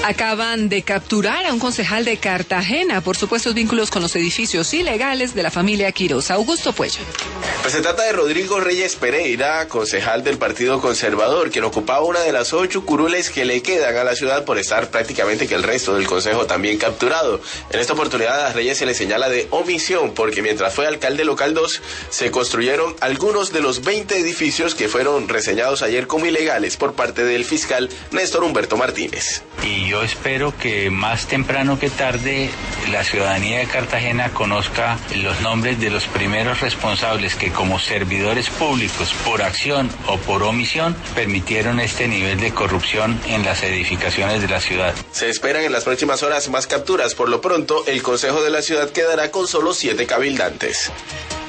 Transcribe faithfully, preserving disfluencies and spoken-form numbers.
Acaban de capturar a un concejal de Cartagena por supuestos vínculos con los edificios ilegales de la familia Quirós. Augusto Puello. Pues se trata de Rodrigo Reyes Pereira, concejal del Partido Conservador, quien ocupaba una de las ocho curules que le quedan a la ciudad por estar prácticamente que el resto del consejo también capturado. En esta oportunidad a Reyes se le señala de omisión porque mientras fue alcalde local dos, se construyeron algunos de los veinte edificios que fueron reseñados ayer como ilegales por parte del fiscal Néstor Humberto Martínez. Y yo espero que más temprano que tarde la ciudadanía de Cartagena conozca los nombres de los primeros responsables que como servidores públicos, por acción o por omisión, permitieron este nivel de corrupción en las edificaciones de la ciudad. Se esperan en las próximas horas más capturas. Por lo pronto, el Consejo de la Ciudad quedará con solo siete cabildantes.